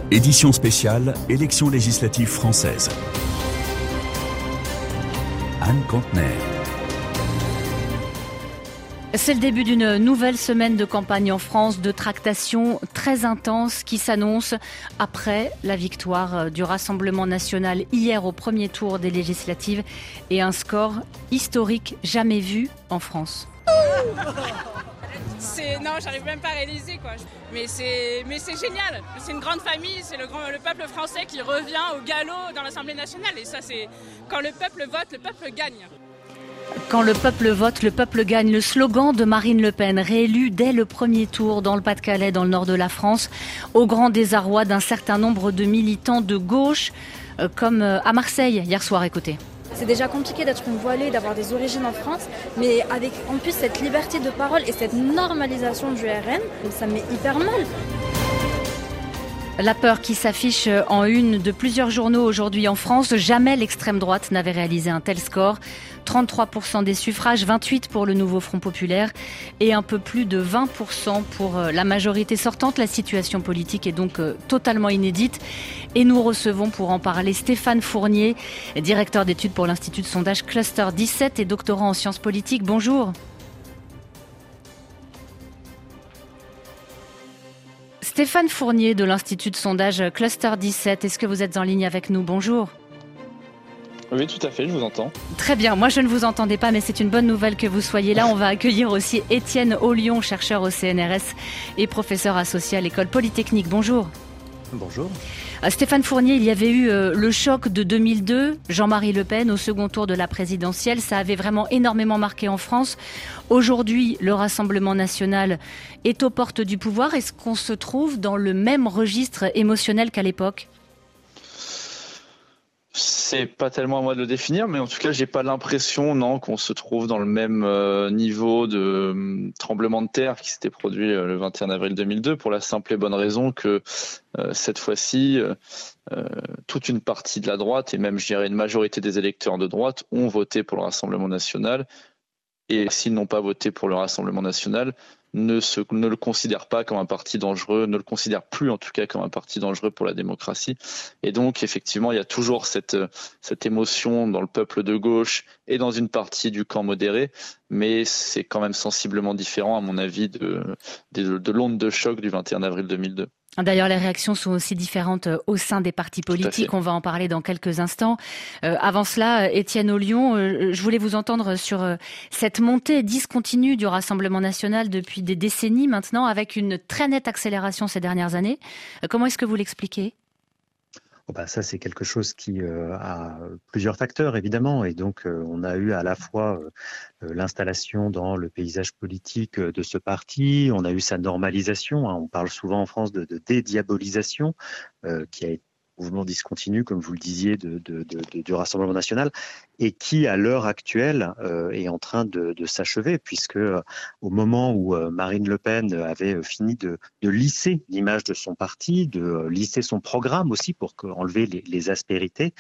Édition spéciale, élections législatives françaises. Anne Contenay. C'est le début d'une nouvelle semaine de campagne en France, de tractations très intenses qui s'annoncent après la victoire du Rassemblement national hier au premier tour des législatives et un score historique jamais vu en France. Non, j'arrive même pas à réaliser quoi. Mais c'est génial. C'est une grande famille, c'est le peuple français qui revient au galop dans l'Assemblée nationale. Et ça, c'est quand le peuple vote, le peuple gagne. Quand le peuple vote, le peuple gagne. Le slogan de Marine Le Pen, réélue dès le premier tour dans le Pas-de-Calais, dans le nord de la France, au grand désarroi d'un certain nombre de militants de gauche, comme à Marseille hier soir. Écoutez. C'est déjà compliqué d'être une voilée, d'avoir des origines en France, mais avec en plus cette liberté de parole et cette normalisation du RN, ça me met hyper mal. La peur qui s'affiche en une de plusieurs journaux aujourd'hui en France. Jamais l'extrême droite n'avait réalisé un tel score. 33% des suffrages, 28% pour le nouveau Front populaire et un peu plus de 20% pour la majorité sortante. La situation politique est donc totalement inédite. Et nous recevons pour en parler Stéphane Fournier, directeur d'études pour l'Institut de sondage Cluster 17 et doctorant en sciences politiques. Bonjour. Stéphane Fournier de l'Institut de sondage Cluster 17, est-ce que vous êtes en ligne avec nous? Bonjour. Oui, tout à fait, je vous entends. Très bien, moi je ne vous entendais pas, mais c'est une bonne nouvelle que vous soyez là. On va accueillir aussi Étienne Ollion, chercheur au CNRS et professeur associé à l'École Polytechnique. Bonjour. Bonjour. Stéphane Fournier, il y avait eu le choc de 2002, Jean-Marie Le Pen au second tour de la présidentielle. Ça avait vraiment énormément marqué en France. Aujourd'hui, le Rassemblement national est aux portes du pouvoir. Est-ce qu'on se trouve dans le même registre émotionnel qu'à l'époque ? C'est pas tellement à moi de le définir, mais en tout cas, j'ai pas l'impression, non, qu'on se trouve dans le même niveau de tremblement de terre qui s'était produit le 21 avril 2002, pour la simple et bonne raison que cette fois-ci, toute une partie de la droite, et même, je dirais, une majorité des électeurs de droite, ont voté pour le Rassemblement national. Et s'ils n'ont pas voté pour le Rassemblement national, ne le considèrent pas comme un parti dangereux, ne le considèrent plus en tout cas comme un parti dangereux pour la démocratie. Et donc effectivement, il y a toujours cette émotion dans le peuple de gauche et dans une partie du camp modéré, mais c'est quand même sensiblement différent à mon avis de l'onde de choc du 21 avril 2002. D'ailleurs, les réactions sont aussi différentes au sein des partis politiques. On va en parler dans quelques instants. Avant cela, Étienne Ollion, je voulais vous entendre sur cette montée discontinue du Rassemblement national depuis des décennies maintenant, avec une très nette accélération ces dernières années. Comment est-ce que vous l'expliquez ? Ça, c'est quelque chose qui a plusieurs facteurs, évidemment. Et donc, on a eu à la fois l'installation dans le paysage politique de ce parti, on a eu sa normalisation. On parle souvent en France de dédiabolisation, qui a été mouvement discontinu, comme vous le disiez, du Rassemblement national, et qui, à l'heure actuelle, est en train de s'achever, puisque au moment où Marine Le Pen avait fini de lisser l'image de son parti, de lisser son programme aussi pour enlever les aspérités,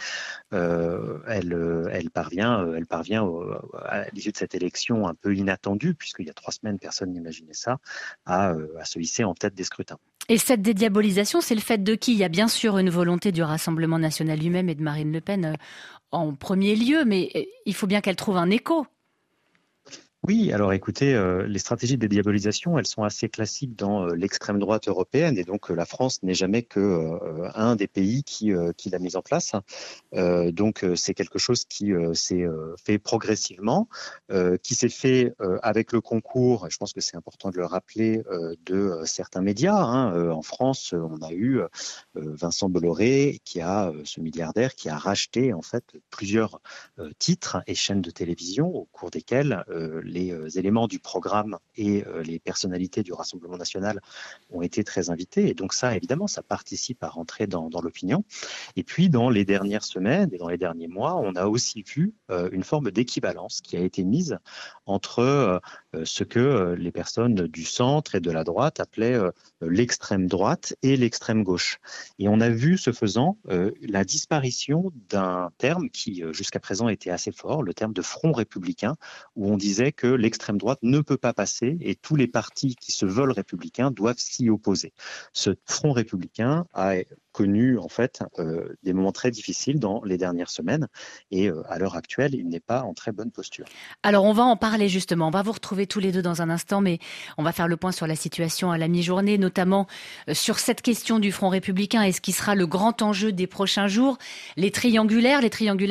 elle parvient à l'issue de cette élection un peu inattendue, puisqu'il y a 3 semaines, personne n'imaginait ça, à se hisser en tête des scrutins. Et cette dédiabolisation, c'est le fait de qui ? Il y a bien sûr une volonté du Rassemblement national lui-même et de Marine Le Pen en premier lieu, mais il faut bien qu'elle trouve un écho. Oui, alors écoutez, les stratégies de dédiabolisation, elles sont assez classiques dans l'extrême droite européenne, et donc la France n'est jamais que un des pays qui l'a mise en place. Donc c'est quelque chose qui s'est fait progressivement, qui s'est fait avec le concours, et je pense que c'est important de le rappeler, de certains médias. En France, on a eu Vincent Bolloré, ce milliardaire, qui a racheté en fait plusieurs titres et chaînes de télévision au cours desquels les éléments du programme et les personnalités du Rassemblement national ont été très invités. Et donc ça, évidemment, ça participe à rentrer dans l'opinion. Et puis, dans les dernières semaines et dans les derniers mois, on a aussi vu une forme d'équivalence qui a été mise entre ce que les personnes du centre et de la droite appelaient l'extrême droite et l'extrême gauche. Et on a vu, ce faisant, la disparition d'un terme qui, jusqu'à présent, était assez fort, le terme de front républicain, où on disait que l'extrême droite ne peut pas passer et tous les partis qui se veulent républicains doivent s'y opposer. Ce front républicain a connu en fait des moments très difficiles dans les dernières semaines et à l'heure actuelle, il n'est pas en très bonne posture. Alors on va en parler justement, on va vous retrouver tous les deux dans un instant, mais on va faire le point sur la situation à la mi-journée, notamment sur cette question du Front républicain et ce qui sera le grand enjeu des prochains jours. Les triangulaires,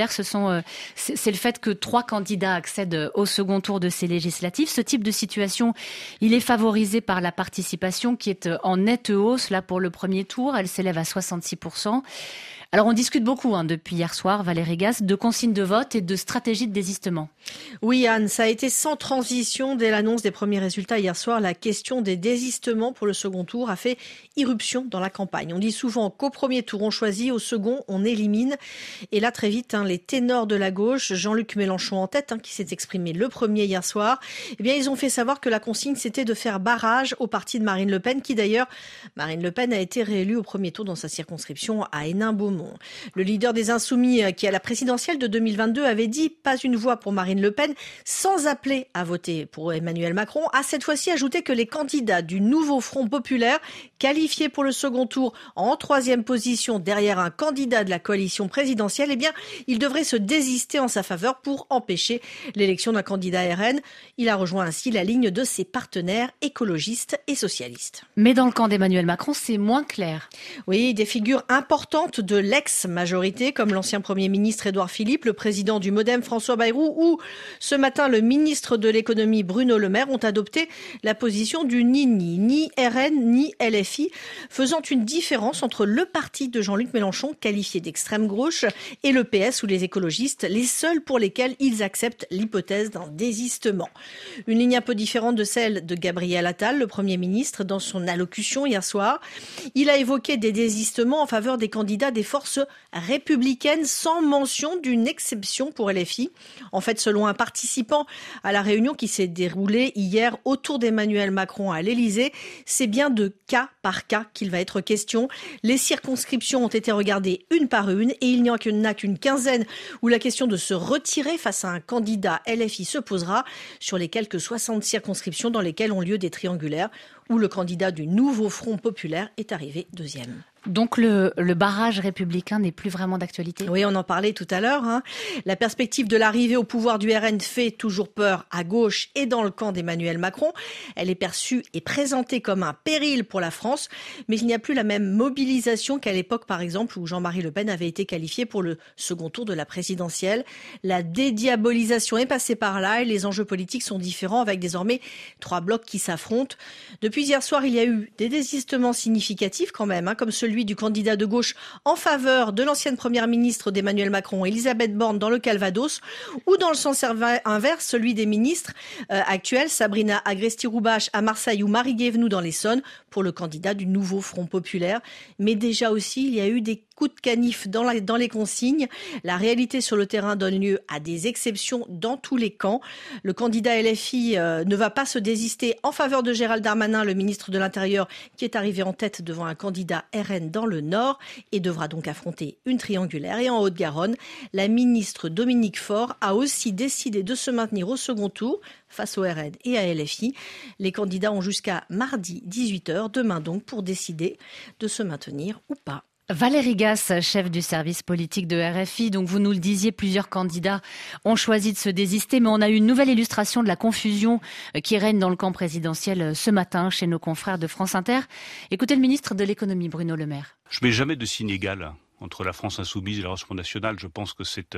c'est le fait que 3 candidats accèdent au second tour de ces législatives. Ce type de situation, il est favorisé par la participation qui est en nette hausse là pour le premier tour. Elle s'élève à 66%. Alors on discute beaucoup depuis hier soir, Valérie Gasse, de consignes de vote et de stratégies de désistement. Oui Anne, ça a été sans transition dès l'annonce des premiers résultats hier soir. La question des désistements pour le second tour a fait irruption dans la campagne. On dit souvent qu'au premier tour on choisit, au second on élimine. Et là très vite, les ténors de la gauche, Jean-Luc Mélenchon en tête, qui s'est exprimé le premier hier soir, ils ont fait savoir que la consigne c'était de faire barrage au parti de Marine Le Pen, qui d'ailleurs, Marine Le Pen a été réélue au premier tour dans sa circonscription à Hénin-Beaumont. Le leader des Insoumis, qui à la présidentielle de 2022 avait dit pas une voix pour Marine Le Pen, sans appeler à voter pour Emmanuel Macron, a cette fois-ci ajouté que les candidats du nouveau Front populaire, qualifiés pour le second tour en 3e position derrière un candidat de la coalition présidentielle, ils devraient se désister en sa faveur pour empêcher l'élection d'un candidat RN. Il a rejoint ainsi la ligne de ses partenaires écologistes et socialistes. Mais dans le camp d'Emmanuel Macron, c'est moins clair. Oui, des figures importantes de l'ex-majorité, comme l'ancien Premier ministre Édouard Philippe, le président du Modem François Bayrou ou ce matin le ministre de l'économie Bruno Le Maire ont adopté la position du ni RN ni LFI, faisant une différence entre le parti de Jean-Luc Mélenchon, qualifié d'extrême gauche, et le PS ou les écologistes, les seuls pour lesquels ils acceptent l'hypothèse d'un désistement. Une ligne un peu différente de celle de Gabriel Attal, le Premier ministre, dans son allocution hier soir. Il a évoqué des désistements en faveur des candidats des forces républicaines sans mention d'une exception pour LFI. En fait, selon un participant à la réunion qui s'est déroulée hier autour d'Emmanuel Macron à l'Élysée, c'est bien de cas par cas qu'il va être question. Les circonscriptions ont été regardées une par une et il n'y en a qu'une quinzaine où la question de se retirer face à un candidat LFI se posera sur les quelques 60 circonscriptions dans lesquelles ont lieu des triangulaires où le candidat du nouveau Front populaire est arrivé 2e. Donc le barrage républicain n'est plus vraiment d'actualité ? Oui, on en parlait tout à l'heure. La perspective de l'arrivée au pouvoir du RN fait toujours peur à gauche et dans le camp d'Emmanuel Macron. Elle est perçue et présentée comme un péril pour la France, mais il n'y a plus la même mobilisation qu'à l'époque, par exemple, où Jean-Marie Le Pen avait été qualifié pour le second tour de la présidentielle. La dédiabolisation est passée par là et les enjeux politiques sont différents avec désormais 3 blocs qui s'affrontent. Depuis hier soir, il y a eu des désistements significatifs quand même, comme celui du candidat de gauche en faveur de l'ancienne première ministre d'Emmanuel Macron, Elisabeth Borne, dans le Calvados, ou dans le sens inverse, celui des ministres actuels, Sabrina Agresti-Roubache à Marseille ou Marie Guévenoux dans l'Essonne, pour le candidat du nouveau Front populaire. Mais déjà aussi, il y a eu des coups de canif dans les consignes. La réalité sur le terrain donne lieu à des exceptions dans tous les camps. Le candidat LFI ne va pas se désister en faveur de Gérald Darmanin, le ministre de l'Intérieur, qui est arrivé en tête devant un candidat RN dans le Nord et devra donc affronter une triangulaire. Et en Haute-Garonne, la ministre Dominique Faure a aussi décidé de se maintenir au second tour face au RN et à LFI. Les candidats ont jusqu'à mardi 18h, demain donc, pour décider de se maintenir ou pas. Valérie Gasse, chef du service politique de RFI. Donc vous nous le disiez, plusieurs candidats ont choisi de se désister, mais on a eu une nouvelle illustration de la confusion qui règne dans le camp présidentiel ce matin chez nos confrères de France Inter. Écoutez le ministre de l'économie, Bruno Le Maire. Je mets jamais de signe égal entre la France insoumise et le Rassemblement national. Je pense que c'est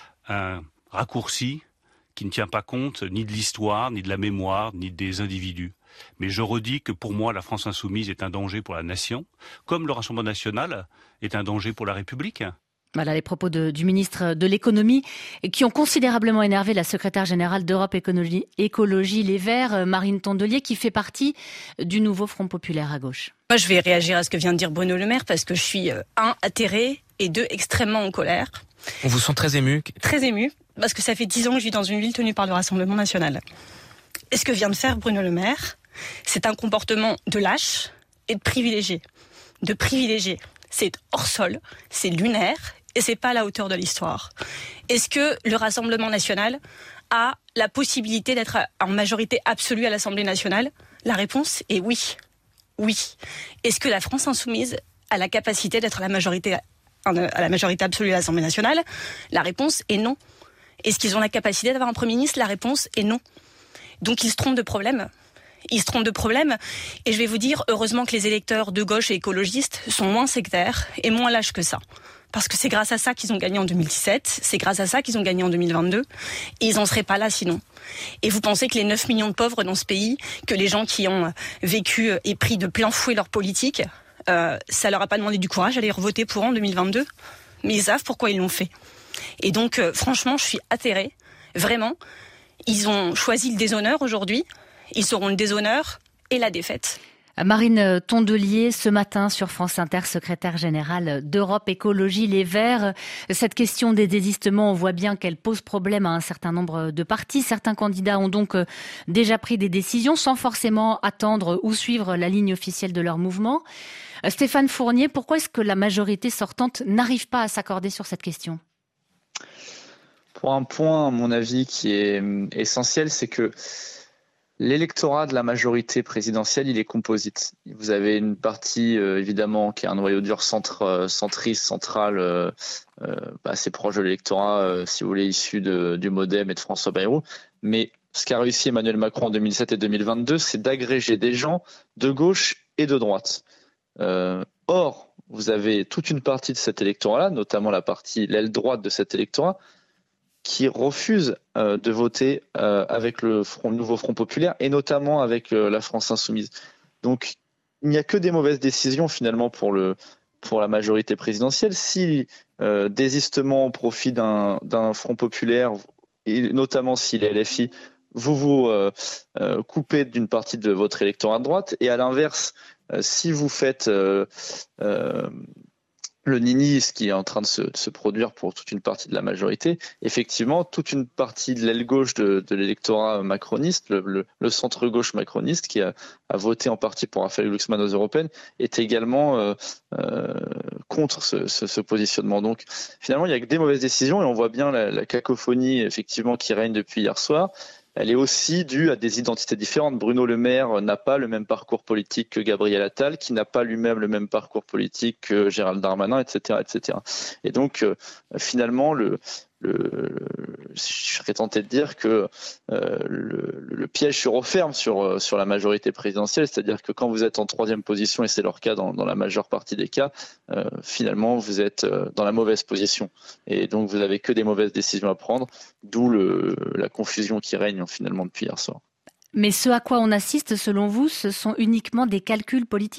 un raccourci qui ne tient pas compte ni de l'histoire, ni de la mémoire, ni des individus. Mais je redis que pour moi, la France insoumise est un danger pour la nation, comme le Rassemblement national est un danger pour la République. Voilà les propos du ministre de l'économie qui ont considérablement énervé la secrétaire générale d'Europe Écologie Les Verts, Marine Tondelier, qui fait partie du nouveau Front populaire à gauche. Moi, je vais réagir à ce que vient de dire Bruno Le Maire parce que je suis, 1, atterrée et 2, extrêmement en colère. On vous sent très ému. Très ému, parce que ça fait 10 ans que je vis dans une ville tenue par le Rassemblement national. Et ce que vient de faire Bruno Le Maire, c'est un comportement de lâche et de privilégié. De privilégié. C'est hors sol, c'est lunaire et c'est pas à la hauteur de l'histoire. Est-ce que le Rassemblement national a la possibilité d'être en majorité absolue à l'Assemblée nationale ? La réponse est oui. Oui. Est-ce que la France insoumise a la capacité d'être à la majorité absolue à l'Assemblée nationale? La réponse est non. Est-ce qu'ils ont la capacité d'avoir un Premier ministre? La réponse est non. Donc ils se trompent de problème. Ils se trompent de problème. Et je vais vous dire, heureusement que les électeurs de gauche et écologistes sont moins sectaires et moins lâches que ça. Parce que c'est grâce à ça qu'ils ont gagné en 2017, c'est grâce à ça qu'ils ont gagné en 2022, et ils n'en seraient pas là sinon. Et vous pensez que les 9 millions de pauvres dans ce pays, que les gens qui ont vécu et pris de plein fouet leur politique, ça leur a pas demandé du courage d'aller voter pour en 2022? Mais ils savent pourquoi ils l'ont fait. Et donc, franchement, je suis atterrée. Vraiment, ils ont choisi le déshonneur aujourd'hui. Ils auront le déshonneur et la défaite. Marine Tondelier, ce matin sur France Inter, secrétaire générale d'Europe Écologie Les Verts. Cette question des désistements, on voit bien qu'elle pose problème à un certain nombre de partis. Certains candidats ont donc déjà pris des décisions sans forcément attendre ou suivre la ligne officielle de leur mouvement. Stéphane Fournier, pourquoi est-ce que la majorité sortante n'arrive pas à s'accorder sur cette question ? Pour un point, à mon avis, qui est essentiel, c'est que l'électorat de la majorité présidentielle, il est composite. Vous avez une partie, évidemment, qui est un noyau dur centriste, central, assez proche de l'électorat, si vous voulez, issu du MoDem et de François Bayrou. Mais ce qu'a réussi Emmanuel Macron en 2007 et 2022, c'est d'agréger des gens de gauche et de droite. Or, vous avez toute une partie de cet électorat-là, notamment l'aile droite de cet électorat, qui refuse de voter avec le nouveau Front populaire et notamment avec la France insoumise. Donc, il n'y a que des mauvaises décisions finalement pour la majorité présidentielle. Si désistement au profit d'un Front populaire, et notamment si les LFI, vous coupez d'une partie de votre électorat de droite, et à l'inverse, si vous faites le nini, ce qui est en train de se produire pour toute une partie de la majorité, effectivement, toute une partie de l'aile gauche de l'électorat macroniste, le centre-gauche macroniste, qui a voté en partie pour Raphaël Glucksmann aux européennes, est également contre ce positionnement. Donc, finalement, il n'y a que des mauvaises décisions et on voit bien la cacophonie, effectivement, qui règne depuis hier soir. Elle est aussi due à des identités différentes. Bruno Le Maire n'a pas le même parcours politique que Gabriel Attal, qui n'a pas lui-même le même parcours politique que Gérald Darmanin, etc., etc. Et donc, finalement, je serais tenté de dire que le piège se referme sur la majorité présidentielle, c'est-à-dire que quand vous êtes en troisième position, et c'est leur cas dans la majeure partie des cas, finalement vous êtes dans la mauvaise position. Et donc vous n'avez que des mauvaises décisions à prendre, d'où la confusion qui règne finalement depuis hier soir. Mais ce à quoi on assiste, selon vous, ce sont uniquement des calculs politiques ?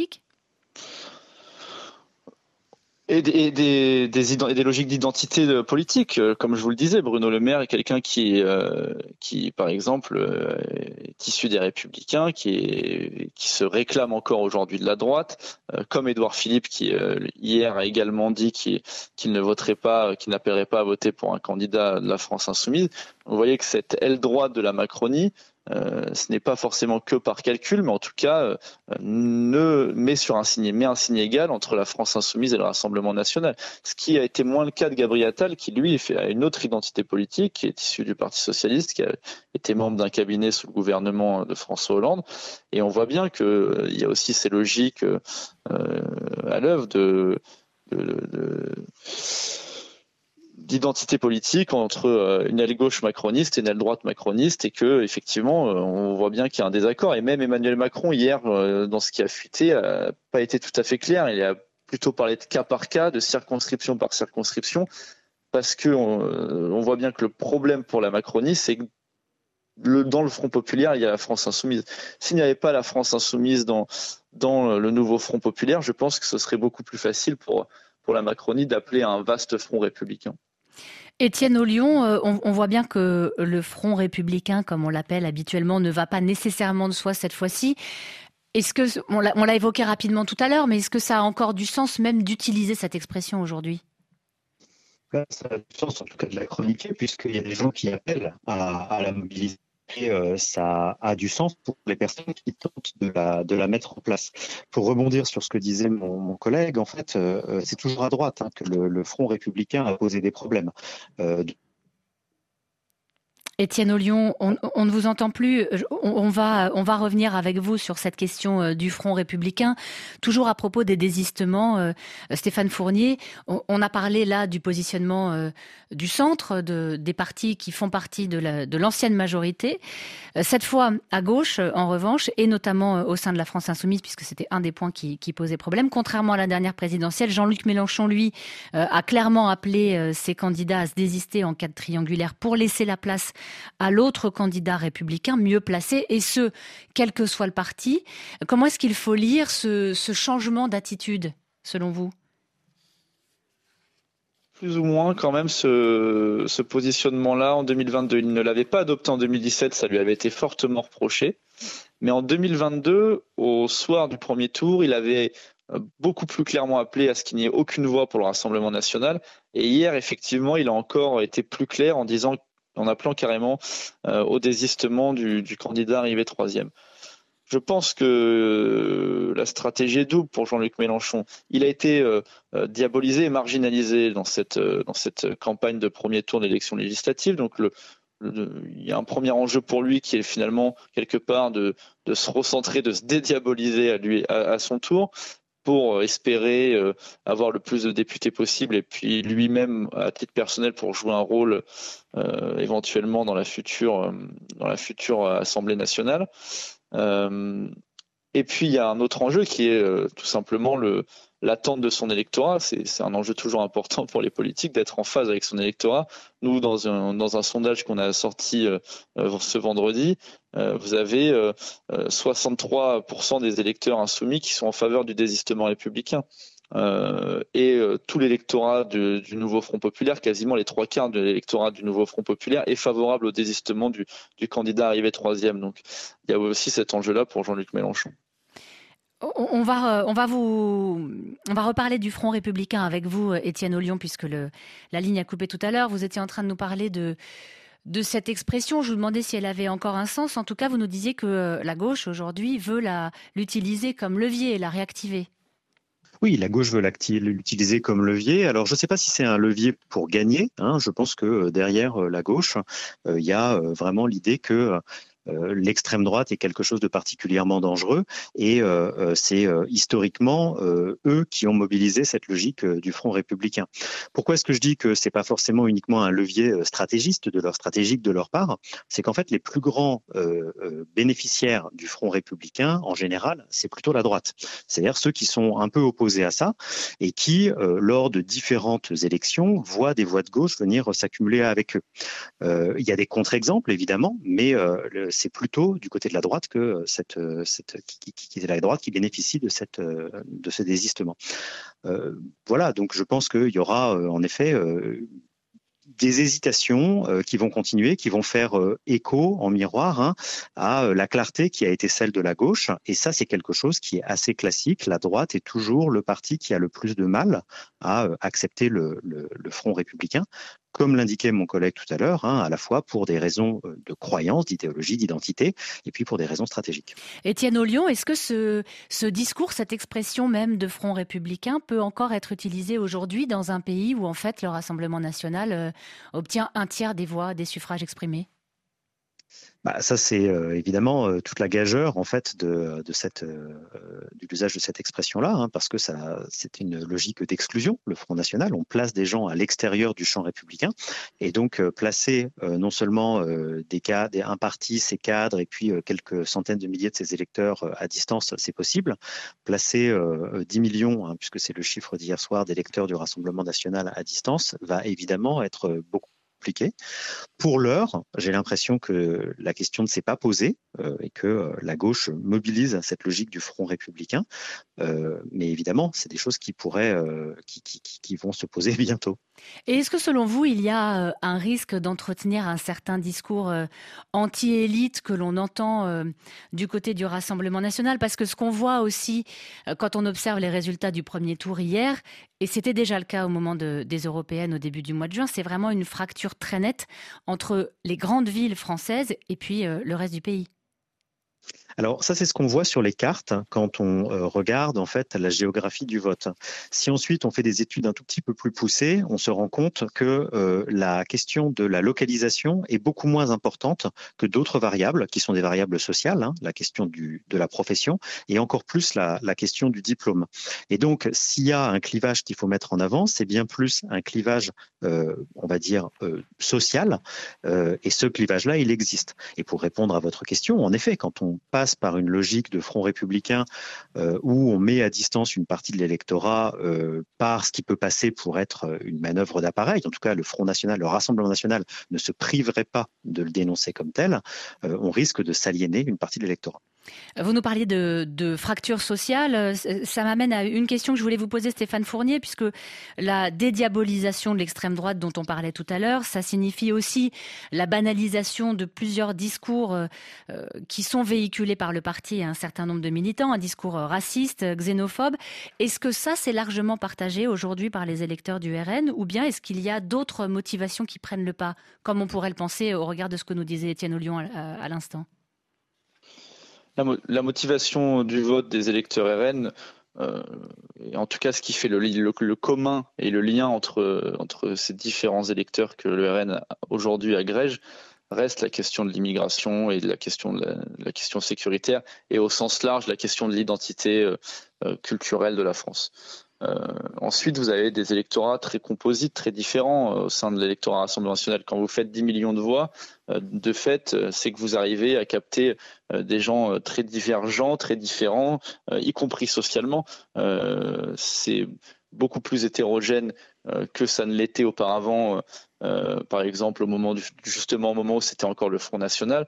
Et des logiques d'identité politique. Comme je vous le disais, Bruno Le Maire est quelqu'un qui par exemple, est issu des Républicains, qui se réclame encore aujourd'hui de la droite, comme Édouard Philippe, qui hier a également dit qu'il ne voterait pas, qu'il n'appellerait pas à voter pour un candidat de la France insoumise. Vous voyez que cette aile droite de la Macronie, ce n'est pas forcément que par calcul, mais en tout cas met un signe égal entre la France insoumise et le Rassemblement national. Ce qui a été moins le cas de Gabriel Attal, qui lui a une autre identité politique, qui est issu du Parti socialiste, qui a été membre d'un cabinet sous le gouvernement de François Hollande. Et on voit bien qu'il y a aussi ces logiques à l'œuvre d'identité politique entre une aile gauche macroniste et une aile droite macroniste, et que effectivement on voit bien qu'il y a un désaccord. Et même Emmanuel Macron hier, dans ce qui a fuité, n'a pas été tout à fait clair. Il a plutôt parlé de cas par cas, de circonscription par circonscription, parce que on voit bien que le problème pour la Macronie, c'est que dans le Front populaire, il y a la France insoumise. S'il n'y avait pas la France insoumise dans le nouveau Front populaire, je pense que ce serait beaucoup plus facile pour la Macronie d'appeler à un vaste front républicain. Étienne Ollion, on voit bien que le Front républicain, comme on l'appelle habituellement, ne va pas nécessairement de soi cette fois-ci. Est-ce que, on l'a évoqué rapidement tout à l'heure, mais est-ce que ça a encore du sens même d'utiliser cette expression aujourd'hui ? Ça a du sens en tout cas de la chroniquer, puisqu'il y a des gens qui appellent à la mobilisation. Et ça a du sens pour les personnes qui tentent de la mettre en place. Pour rebondir sur ce que disait mon collègue, en fait, c'est toujours à droite que le Front républicain a posé des problèmes. Étienne Ollion, on ne vous entend plus. On va revenir avec vous sur cette question du Front républicain. Toujours à propos des désistements, Stéphane Fournier, on a parlé là du positionnement du centre, des partis qui font partie de l'ancienne majorité. Cette fois à gauche, en revanche, et notamment au sein de la France insoumise, puisque c'était un des points qui posait problème. Contrairement à la dernière présidentielle, Jean-Luc Mélenchon, lui, a clairement appelé ses candidats à se désister en cas de triangulaire pour laisser la place à l'autre candidat républicain mieux placé, et ce, quel que soit le parti. Comment est-ce qu'il faut lire ce changement d'attitude, selon vous ? Plus ou moins quand même ce positionnement-là en 2022. Il ne l'avait pas adopté en 2017, ça lui avait été fortement reproché. Mais en 2022, au soir du premier tour, il avait beaucoup plus clairement appelé à ce qu'il n'y ait aucune voix pour le Rassemblement national. Et hier, effectivement, il a encore été plus clair en appelant carrément au désistement du candidat arrivé troisième. Je pense que la stratégie est double pour Jean-Luc Mélenchon. Il a été diabolisé et marginalisé dans cette campagne de premier tour d'élection législative. Donc il y a un premier enjeu pour lui qui est finalement quelque part de se recentrer, de se dédiaboliser à son tour, pour espérer avoir le plus de députés possible, et puis lui-même à titre personnel pour jouer un rôle éventuellement dans la future Assemblée nationale. Et puis il y a un autre enjeu qui est tout simplement l'attente de son électorat. C'est un enjeu toujours important pour les politiques d'être en phase avec son électorat. Nous, dans un sondage qu'on a sorti ce vendredi, vous avez 63% des électeurs insoumis qui sont en faveur du désistement républicain. Et tout l'électorat du nouveau Front populaire, quasiment les 3/4 de l'électorat du nouveau Front populaire, est favorable au désistement du candidat arrivé troisième. Donc il y a aussi cet enjeu-là pour Jean-Luc Mélenchon. On va reparler du Front républicain avec vous, Étienne Ollion, puisque la ligne a coupé tout à l'heure. Vous étiez en train de nous parler de cette expression. Je vous demandais si elle avait encore un sens. En tout cas, vous nous disiez que la gauche, aujourd'hui, veut l'utiliser comme levier et la réactiver. Oui, la gauche veut l'utiliser comme levier. Alors, je ne sais pas si c'est un levier pour gagner. Je pense que derrière la gauche, il y a vraiment l'idée que l'extrême droite est quelque chose de particulièrement dangereux, et c'est historiquement eux qui ont mobilisé cette logique du Front républicain. Pourquoi est-ce que je dis que c'est pas forcément uniquement un levier stratégique de leur part? C'est qu'en fait les plus grands bénéficiaires du Front républicain en général, c'est plutôt la droite, c'est-à-dire ceux qui sont un peu opposés à ça et qui lors de différentes élections voient des voix de gauche venir s'accumuler avec eux. Il y a des contre-exemples évidemment, mais c'est plutôt du côté de la droite que qui est la droite qui bénéficie de ce désistement. Voilà, donc je pense qu'il y aura en effet des hésitations qui vont continuer, qui vont faire écho en miroir à la clarté qui a été celle de la gauche. Et ça, c'est quelque chose qui est assez classique. La droite est toujours le parti qui a le plus de mal à accepter le Front républicain, comme l'indiquait mon collègue tout à l'heure, à la fois pour des raisons de croyance, d'idéologie, d'identité, et puis pour des raisons stratégiques. Étienne Ollion, est-ce que ce discours, cette expression même de Front républicain peut encore être utilisée aujourd'hui dans un pays où en fait le Rassemblement national obtient un tiers des voix, des suffrages exprimés ? Ça, c'est évidemment toute la gageure en fait de l'usage de cette expression-là, parce que c'est une logique d'exclusion. Le Front national, on place des gens à l'extérieur du champ républicain, et donc placer non seulement un parti, ses cadres, et puis quelques centaines de milliers de ses électeurs à distance, c'est possible. Placer 10 millions, puisque c'est le chiffre d'hier soir, d'électeurs du Rassemblement national à distance, va évidemment être beaucoup compliqué. Pour l'heure, j'ai l'impression que la question ne s'est pas posée et que la gauche mobilise cette logique du Front républicain. Mais évidemment, c'est des choses qui pourraient, qui vont se poser bientôt. Et est-ce que selon vous, il y a un risque d'entretenir un certain discours anti-élite que l'on entend du côté du Rassemblement national? Parce que ce qu'on voit aussi quand on observe les résultats du premier tour hier, et c'était déjà le cas au moment des européennes au début du mois de juin, c'est vraiment une fracture très nette entre les grandes villes françaises et puis le reste du pays. Alors ça, c'est ce qu'on voit sur les cartes quand on regarde en fait la géographie du vote. Si ensuite on fait des études un tout petit peu plus poussées, on se rend compte que la question de la localisation est beaucoup moins importante que d'autres variables qui sont des variables sociales, la question de la profession et encore plus la question du diplôme. Et donc, s'il y a un clivage qu'il faut mettre en avant, c'est bien plus un clivage, on va dire, social. Et ce clivage-là, il existe. Et pour répondre à votre question, en effet, quand on passe par une logique de front républicain où on met à distance une partie de l'électorat par ce qui peut passer pour être une manœuvre d'appareil, en tout cas le Front National, le Rassemblement National ne se priverait pas de le dénoncer comme tel, on risque de s'aliéner une partie de l'électorat. Vous nous parliez de fracture sociale. Ça m'amène à une question que je voulais vous poser, Stéphane Fournier, puisque la dédiabolisation de l'extrême droite dont on parlait tout à l'heure, ça signifie aussi la banalisation de plusieurs discours qui sont véhiculés par le parti et un certain nombre de militants, un discours raciste, xénophobe. Est-ce que ça, c'est largement partagé aujourd'hui par les électeurs du RN, ou bien est-ce qu'il y a d'autres motivations qui prennent le pas, comme on pourrait le penser au regard de ce que nous disait Étienne Ollion à l'instant? La motivation du vote des électeurs RN, et en tout cas ce qui fait le commun et le lien entre ces différents électeurs que le RN aujourd'hui agrège, reste la question de l'immigration et de la question sécuritaire, et au sens large la question de l'identité culturelle de la France. Ensuite, vous avez des électorats très composites, très différents au sein de l'électorat Rassemblement National. Quand vous faites 10 millions de voix, de fait, c'est que vous arrivez à capter des gens très divergents, très différents, y compris socialement. C'est beaucoup plus hétérogène que ça ne l'était auparavant, par exemple au moment où c'était encore le Front National.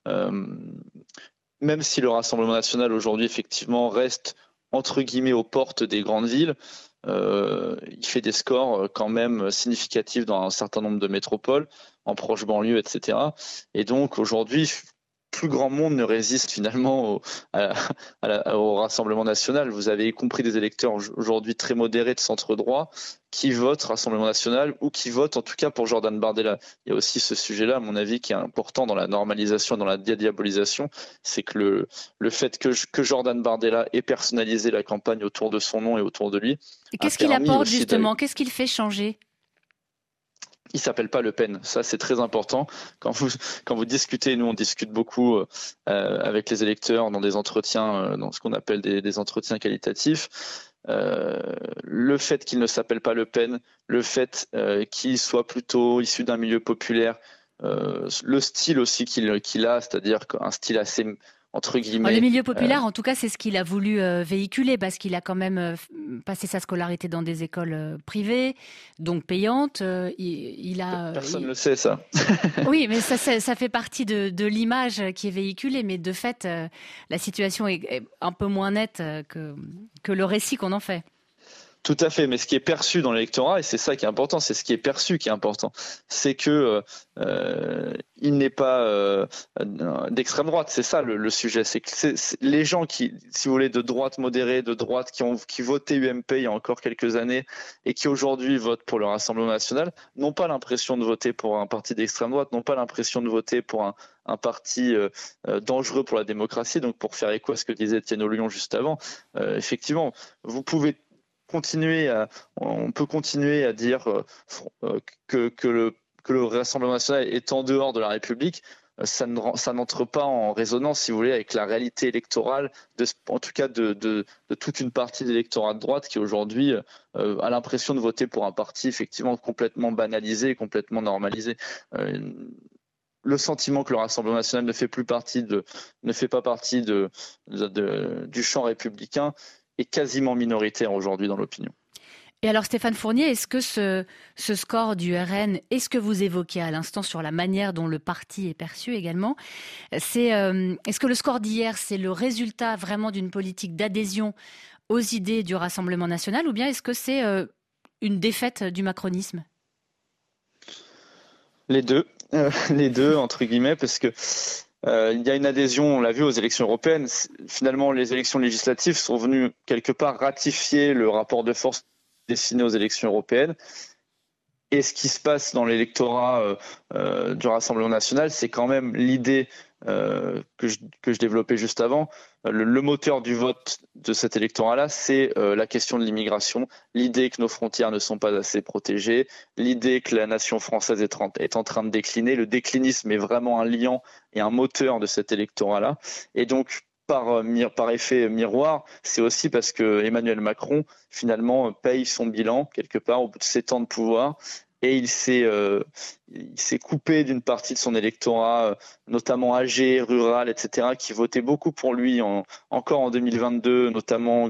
Même si le Rassemblement National aujourd'hui effectivement reste entre guillemets aux portes des grandes villes, il fait des scores quand même significatifs dans un certain nombre de métropoles, en proche banlieue, etc. Et donc aujourd'hui, plus grand monde ne résiste finalement au Rassemblement National. Vous avez y compris des électeurs aujourd'hui très modérés de centre droit qui votent Rassemblement National ou qui votent en tout cas pour Jordan Bardella. Il y a aussi ce sujet-là, à mon avis, qui est important dans la normalisation, dans la dédiabolisation, c'est que le fait que Jordan Bardella ait personnalisé la campagne autour de son nom et autour de lui. Et qu'est-ce qu'il apporte justement ? Qu'est-ce qu'il fait changer ? Il s'appelle pas Le Pen. Ça, c'est très important. Quand vous discutez, nous, on discute beaucoup avec les électeurs dans des entretiens, dans ce qu'on appelle des entretiens qualitatifs. Le fait qu'il ne s'appelle pas Le Pen, le fait qu'il soit plutôt issu d'un milieu populaire, le style aussi qu'il a, c'est-à-dire un style assez entre guillemets. Le milieu populaire, en tout cas, c'est ce qu'il a voulu véhiculer, parce qu'il a quand même passé sa scolarité dans des écoles privées, donc payantes. Personne ne le sait, ça. Oui, mais ça fait partie de l'image qui est véhiculée, mais de fait, la situation est un peu moins nette que le récit qu'on en fait. Tout à fait, mais ce qui est perçu dans l'électorat, et c'est ça qui est important, c'est ce qui est perçu qui est important, c'est que il n'est pas d'extrême droite, c'est ça le sujet, c'est que les gens qui, si vous voulez, de droite modérée, de droite qui votaient UMP il y a encore quelques années et qui aujourd'hui votent pour le Rassemblement National, n'ont pas l'impression de voter pour un parti d'extrême droite, n'ont pas l'impression de voter pour un parti dangereux pour la démocratie. Donc pour faire écho à ce que disait Étienne Ollion juste avant, effectivement, on peut continuer à dire que le Rassemblement National est en dehors de la République. Ça n'entre pas en résonance, si vous voulez, avec la réalité électorale, en tout cas de toute une partie de l'électorat de droite qui aujourd'hui a l'impression de voter pour un parti effectivement complètement banalisé, complètement normalisé. Le sentiment que le Rassemblement National ne fait pas partie du champ républicain est quasiment minoritaire aujourd'hui dans l'opinion. Et alors Stéphane Fournier, est-ce que ce score du RN, est ce que vous évoquiez à l'instant sur la manière dont le parti est perçu également, est-ce que le score d'hier, c'est le résultat vraiment d'une politique d'adhésion aux idées du Rassemblement National, ou bien est-ce que c'est une défaite du macronisme ? Les deux entre guillemets, parce que il y a une adhésion, on l'a vu aux élections européennes. Finalement, les élections législatives sont venues quelque part ratifier le rapport de force destiné aux élections européennes. Et ce qui se passe dans l'électorat du Rassemblement national, c'est quand même l'idée que je développais juste avant. Le moteur du vote de cet électorat-là, c'est la question de l'immigration, l'idée que nos frontières ne sont pas assez protégées, l'idée que la nation française est en train de décliner. Le déclinisme est vraiment un liant et un moteur de cet électorat-là. Et donc, par effet miroir, c'est aussi parce que Emmanuel Macron, finalement, paye son bilan quelque part au bout de 7 ans de pouvoir. Et il s'est coupé d'une partie de son électorat, notamment âgé, rural, etc., qui votait beaucoup pour lui encore en 2022, notamment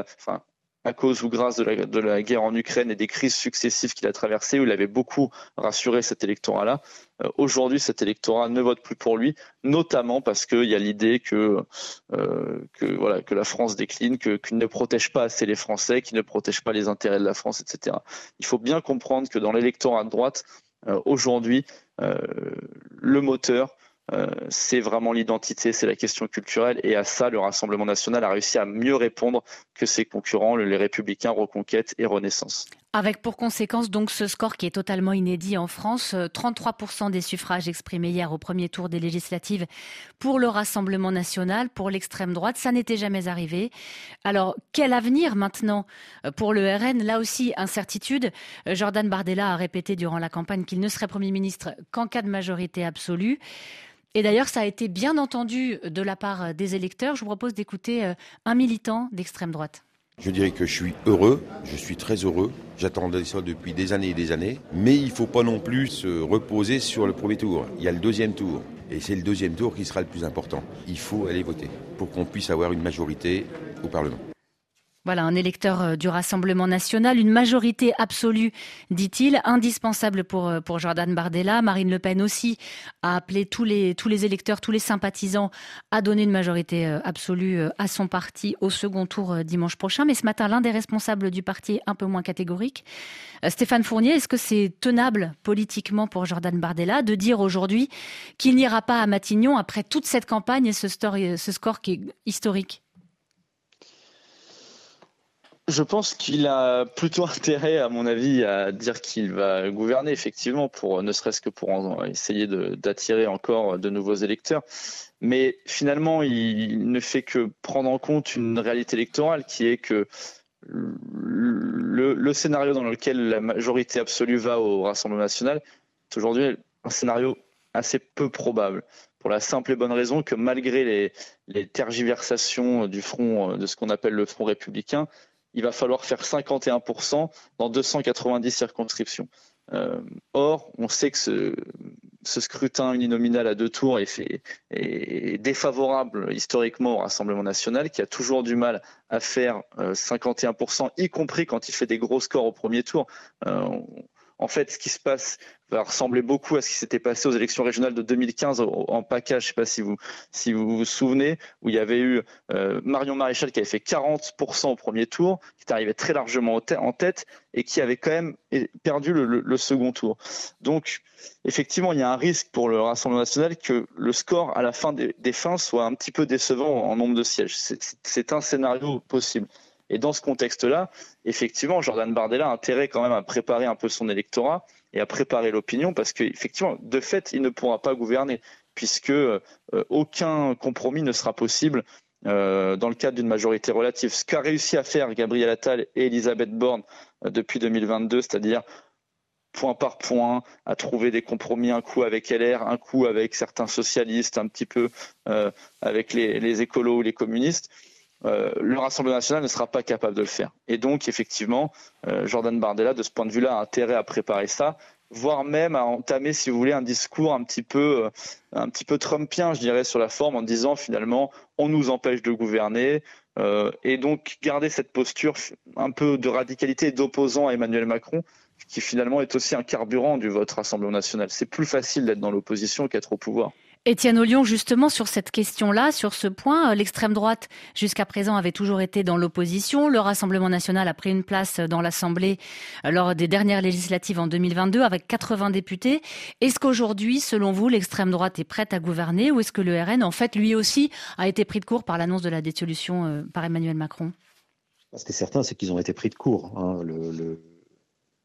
à cause ou grâce de la guerre en Ukraine et des crises successives qu'il a traversées, où il avait beaucoup rassuré cet électorat-là. Aujourd'hui, cet électorat ne vote plus pour lui, notamment parce qu'il y a l'idée que la France décline, qu'il ne protège pas assez les Français, qu'il ne protège pas les intérêts de la France, etc. Il faut bien comprendre que dans l'électorat de droite, aujourd'hui, le moteur, c'est vraiment l'identité, c'est la question culturelle, et à ça, le Rassemblement national a réussi à mieux répondre que ses concurrents, les Républicains, Reconquête et Renaissance. Avec pour conséquence donc ce score qui est totalement inédit en France, 33% des suffrages exprimés hier au premier tour des législatives pour le Rassemblement national, pour l'extrême droite, ça n'était jamais arrivé. Alors quel avenir maintenant pour le RN? Là aussi, incertitude. Jordan Bardella a répété durant la campagne qu'il ne serait Premier ministre qu'en cas de majorité absolue. Et d'ailleurs, ça a été bien entendu de la part des électeurs. Je vous propose d'écouter un militant d'extrême droite. Je dirais que je suis heureux, je suis très heureux. J'attendais ça depuis des années et des années. Mais il ne faut pas non plus se reposer sur le premier tour. Il y a le deuxième tour. Et c'est le deuxième tour qui sera le plus important. Il faut aller voter pour qu'on puisse avoir une majorité au Parlement. Voilà, un électeur du Rassemblement national, une majorité absolue, dit-il, indispensable pour Jordan Bardella. Marine Le Pen aussi a appelé tous les électeurs, tous les sympathisants à donner une majorité absolue à son parti au second tour dimanche prochain. Mais ce matin, l'un des responsables du parti est un peu moins catégorique. Stéphane Fournier, est-ce que c'est tenable politiquement pour Jordan Bardella de dire aujourd'hui qu'il n'ira pas à Matignon après toute cette campagne et ce score qui est historique ? Je pense qu'il a plutôt intérêt, à mon avis, à dire qu'il va gouverner, effectivement, ne serait-ce que pour essayer d'attirer encore de nouveaux électeurs. Mais finalement, il ne fait que prendre en compte une réalité électorale qui est que le scénario dans lequel la majorité absolue va au Rassemblement national est aujourd'hui un scénario assez peu probable. Pour la simple et bonne raison que malgré les tergiversations du front, de ce qu'on appelle le front républicain, il va falloir faire 51% dans 290 circonscriptions. Or, on sait que ce scrutin uninominal à 2 tours est défavorable historiquement au Rassemblement national, qui a toujours du mal à faire 51%, y compris quand il fait des gros scores au premier tour. En fait, ce qui se passe va ressembler beaucoup à ce qui s'était passé aux élections régionales de 2015 en PACA. Je ne sais pas si vous vous souvenez, où il y avait eu Marion Maréchal qui avait fait 40% au premier tour, qui est arrivé très largement en tête et qui avait quand même perdu le second tour. Donc, effectivement, il y a un risque pour le Rassemblement national que le score à la fin des fins soit un petit peu décevant en nombre de sièges. C'est un scénario possible. Et dans ce contexte-là, effectivement, Jordan Bardella a intérêt quand même à préparer un peu son électorat et à préparer l'opinion parce qu'effectivement, de fait, il ne pourra pas gouverner puisque aucun compromis ne sera possible dans le cadre d'une majorité relative. Ce qu'a réussi à faire Gabriel Attal et Elisabeth Borne depuis 2022, c'est-à-dire point par point, à trouver des compromis, un coup avec LR, un coup avec certains socialistes, un petit peu avec les écolos ou les communistes, le Rassemblement national ne sera pas capable de le faire. Et donc, effectivement, Jordan Bardella, de ce point de vue-là, a intérêt à préparer ça, voire même à entamer, si vous voulez, un discours un petit peu trumpien, je dirais, sur la forme, en disant finalement, on nous empêche de gouverner, et donc garder cette posture un peu de radicalité et d'opposant à Emmanuel Macron, qui finalement est aussi un carburant du vote Rassemblement national. C'est plus facile d'être dans l'opposition qu'être au pouvoir. Étienne Ollion, justement, sur cette question-là, sur ce point, l'extrême droite, jusqu'à présent, avait toujours été dans l'opposition. Le Rassemblement national a pris une place dans l'Assemblée lors des dernières législatives en 2022 avec 80 députés. Est-ce qu'aujourd'hui, selon vous, l'extrême droite est prête à gouverner ou est-ce que le RN, en fait, lui aussi, a été pris de court par l'annonce de la dissolution par Emmanuel Macron ? Ce qui est certain, c'est qu'ils ont été pris de court.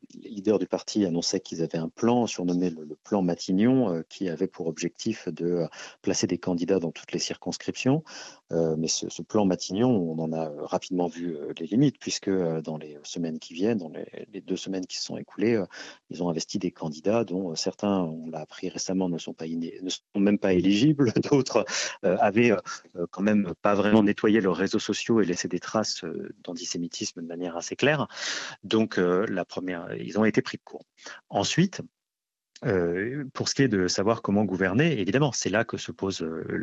les leaders du parti annonçaient qu'ils avaient un plan surnommé le plan Matignon, qui avait pour objectif de placer des candidats dans toutes les circonscriptions. Mais ce plan Matignon, on en a rapidement vu les limites, puisque dans les semaines qui viennent, dans les 2 semaines qui se sont écoulées, ils ont investi des candidats dont certains, on l'a appris récemment, ne sont même pas éligibles. D'autres avaient quand même pas vraiment nettoyé leurs réseaux sociaux et laissé des traces d'antisémitisme de manière assez claire. Donc, ils ont été pris de court. Ensuite, pour ce qui est de savoir comment gouverner, évidemment, c'est là que se pose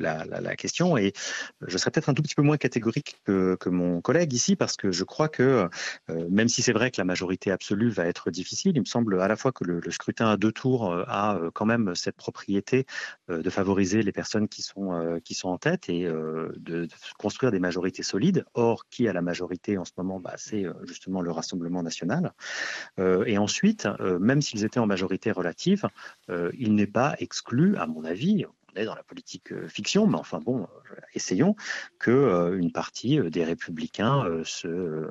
la question, et je serais peut-être un tout petit peu moins catégorique que mon collègue ici, parce que je crois que même si c'est vrai que la majorité absolue va être difficile, il me semble à la fois que le scrutin à 2 tours a quand même cette propriété de favoriser les personnes qui sont en tête et de construire des majorités solides. Or, qui a la majorité en ce moment, c'est justement le Rassemblement national. Et ensuite, même s'ils étaient en majorité relative, il n'est pas exclu, à mon avis, on est dans la politique fiction, mais enfin bon, essayons, qu'une partie des Républicains se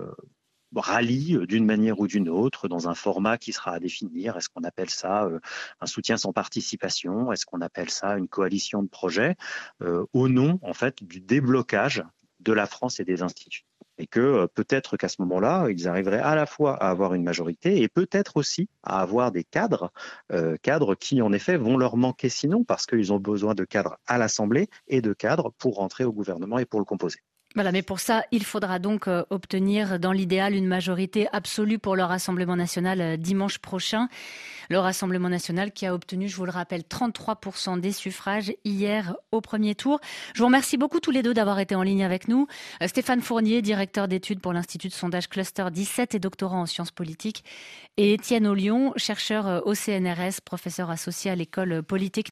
rallie d'une manière ou d'une autre dans un format qui sera à définir. Est-ce qu'on appelle ça un soutien sans participation? Est-ce qu'on appelle ça une coalition de projets au nom, en fait, du déblocage de la France et des institutions? Et que peut-être qu'à ce moment-là, ils arriveraient à la fois à avoir une majorité et peut-être aussi à avoir des cadres qui, en effet, vont leur manquer sinon, parce qu'ils ont besoin de cadres à l'Assemblée et de cadres pour rentrer au gouvernement et pour le composer. Voilà, mais pour ça, il faudra donc obtenir, dans l'idéal, une majorité absolue pour le Rassemblement national dimanche prochain. Le Rassemblement national qui a obtenu, je vous le rappelle, 33% des suffrages hier au premier tour. Je vous remercie beaucoup tous les deux d'avoir été en ligne avec nous. Stéphane Fournier, directeur d'études pour l'Institut de sondage Cluster 17 et doctorant en sciences politiques. Et Étienne Ollion, chercheur au CNRS, professeur associé à l'école Polytechnique.